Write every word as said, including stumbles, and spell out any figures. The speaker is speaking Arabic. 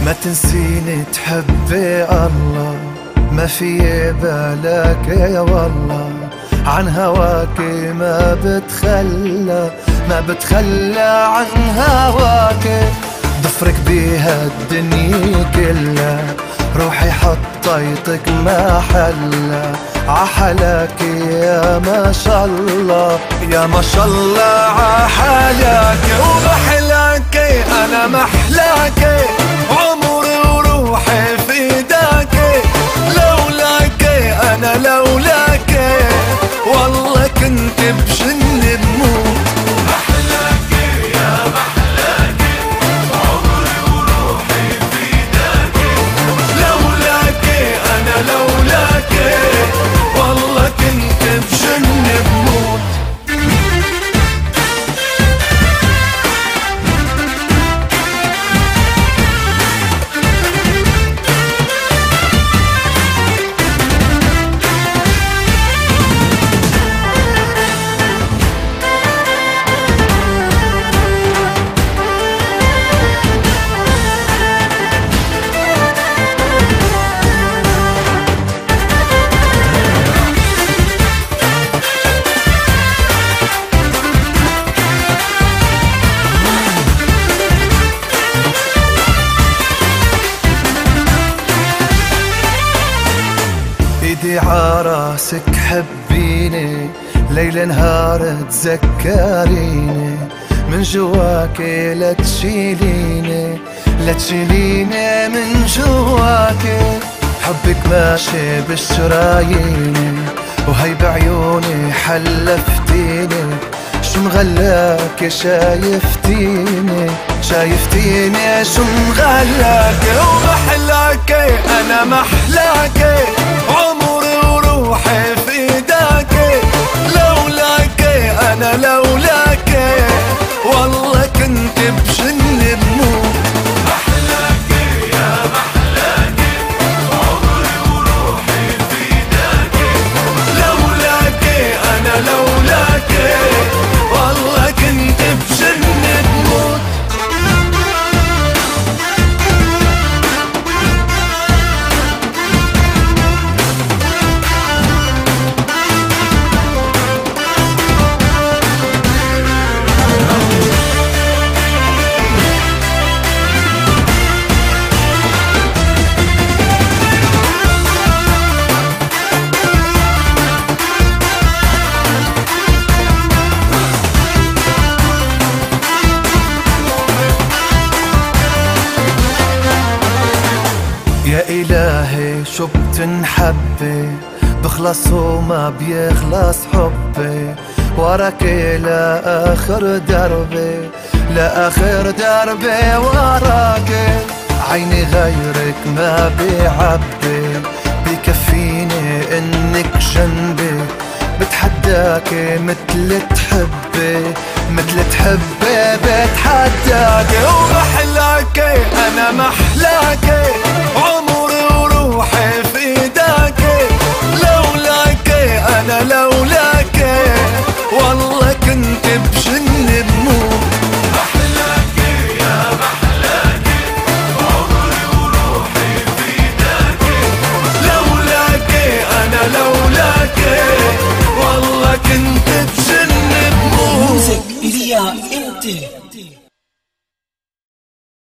ما تنسيني تحبي الله، ما في بالك يا والله، عن هواكي ما بتخلى، ما بتخلى عن هواكي. ضفرك بيها الدنيا كلها، روحي حطيتك محلة، عحلاكي يا ما شاء الله، يا ما شاء الله عحلاكي. ومحلاكي انا محلاكي، عمري وروحي فداكي، لولاكي انا لولاكي، والله كنت بجن بموت. محلاكي يا محلاكي، عمري وروحي فداكي، لولاكي انا لولاكي، والله كنت بجن بموت. ايدي عراسك حبيني، ليل نهار تذكريني، من جواكي لا تشيليني، لا تشيليني من جواكي. حبك ماشي بشراييني، وهي بعيوني حلفتيني، شو مغلاكي شايفتيني، شايفتيني شو مغلاكي. ومحلاكي انا محلاكي، عمري وروحي فداكي، لولاكي انا لولاكي، والله كنت بجن بموت. محلاكي يا محلاكي، عمري وروحي فداكي، لولاكي انا لولاكي، والله كنت بجن بموت. يا إلهي شو بتنحبي، بخلص وما بيخلص حبي، وراكي لآخر دربي، لآخر دربي وراكي. عيني غيرك ما بيعبي، بكفيني انك جنبي، بتحداكي متل تحبي، متل تحبي بتحداكي. ومحلاكي انا محلاكي، عمري وروحي فداكي، لولاكي انا لولاكي، والله كنت بجن بموت. محلاكي يا محلاكي، عمري وروحي فداكي، لولاكي انا لولاكي، والله كنت بجن بموت. ميوزك إليا انت.